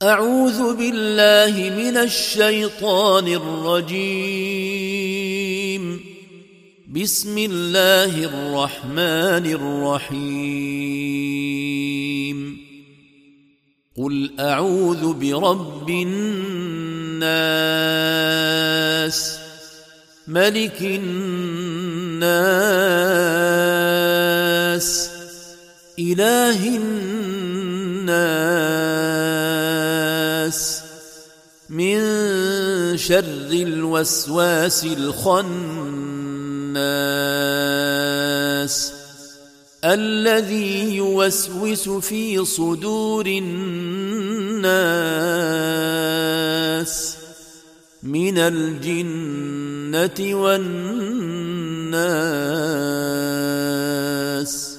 أعوذ بالله من الشيطان الرجيم. بسم الله الرحمن الرحيم. قل أعوذ برب الناس، ملك الناس، إله الناس، من شر الوسواس الخناس، الذي يوسوس في صدور الناس من الجنة والناس.